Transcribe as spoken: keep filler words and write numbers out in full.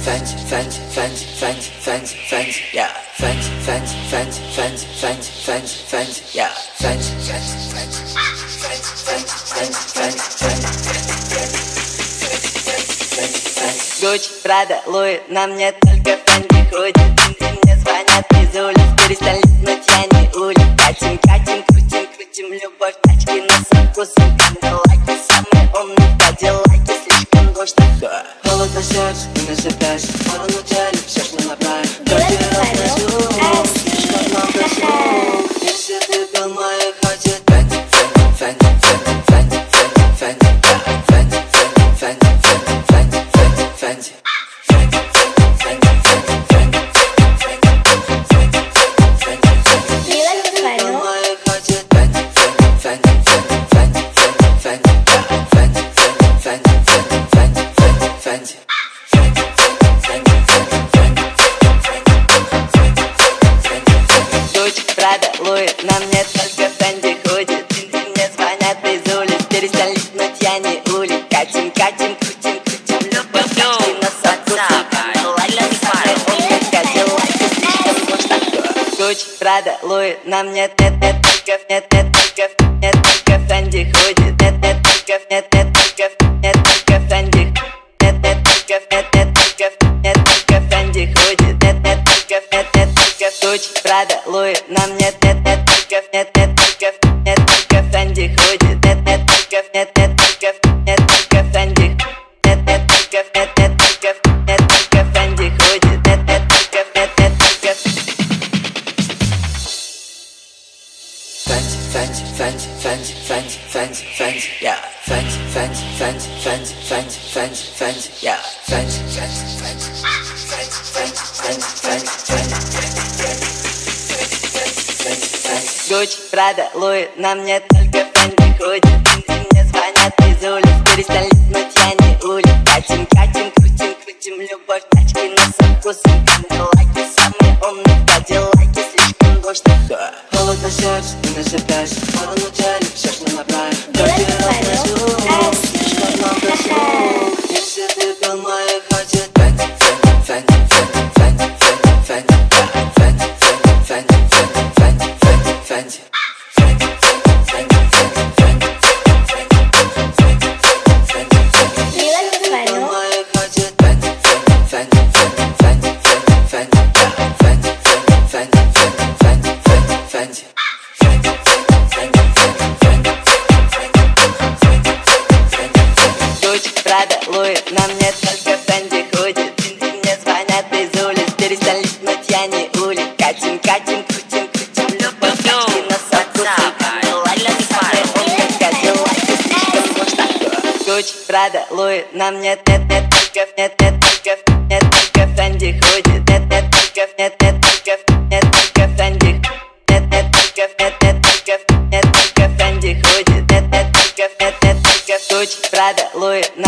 Fancy, fancy, fancy, fancy, fancy, fancy, yeah. Fancy, fancy, fancy, fancy, fancy, fancy, fancy, yeah. Fancy, fancy, fancy, fancy, fancy, fancy, fancy. Гуччи, Прада, Луи, на мне только Фенди ходит. Мне звонят из улиц, перестань липнуть, я не улиц. Катим, катим, крутим, крутим, любовь, тачки на со вкусом. Кандалайки, самые умные кадиллаки, слишком душно. Холодно сердце, и насыпаешь в сторону тяли, все шло направо. Только разнесу, слишком много слов. Если ты был в моей хате, Фенди, Фенди, Фенди, Фенди, Фенди, Фенди, Фенди, Фенди, Фенди, Фенди, Фенди, Фенди. Прада, Луи, на мне только Фенди ходит. Мне звонят из улиц, перестань липнуть, я не улиц. Катим, катим, крутим, крутим, любовь, тачки на со вкусом. Кандалайки, самые умные кадиллаки, слишком душно. Гуччи, Прада, Луи, на мне только нет, нет, только нет, только Фенди ходит. Нет, нет, только нет, нет, только нет, только Фенди. Нет, нет, только нет, нет, только нет, только Фенди ходит. Нет, нет, только нет, нет, только Гуччи, Прада, Луи, на мне нет, нет, только нет, нет, только нет, только Фенди ходит. Нет, нет, только нет, нет, только нет, только Фенди. Нет, нет, только нет, нет, только нет, только Фенди ходит. Нет, нет, только нет, нет, только Fancy, fancy, fancy, fancy, fancy, fancy, yeah. Fancy, fancy, fancy, fancy, fancy, fancy, fancy, yeah. Fancy, fancy, fancy, fancy, fancy, fancy, fancy. Гуччи, Прада, Луи, на мне только Фенди ходит. Мне звонят из улиц, перестань липнуть, я не улиц. Катим, катим, крутим, крутим, любовь, тачки на со вкусом. Кандалайки, самые умные кадиллаки, слишком душно. Холодно сердце, и насыпаешь в сторону тяли, все шло направо. Только разнесу, слишком много слов. Если ты был в моей хате, Фенди, Фенди, Фенди, Фенди, Фенди, Фенди, Фенди, Фенди, Фенди, Фенди, Фенди, Прада, Луи, на мне только Фенди ходит. Мне звонят из улиц, перестань липнуть, я не улиц. Катим, катим, крутим, крутим, любовь, тачки на со вкусом. Кандалайки, самые умные кадиллаки, слишком душно. Гуччи, Прада, Луи, на мне нет, нет, только нет, нет, только нет, только Фенди ходит. Нет, нет, только нет, нет, только нет, только Фенди. Нет, нет, только нет, нет, только нет, только Фенди ходит. Нет, нет, только нет, нет, только Гуччи, Прада, Луи.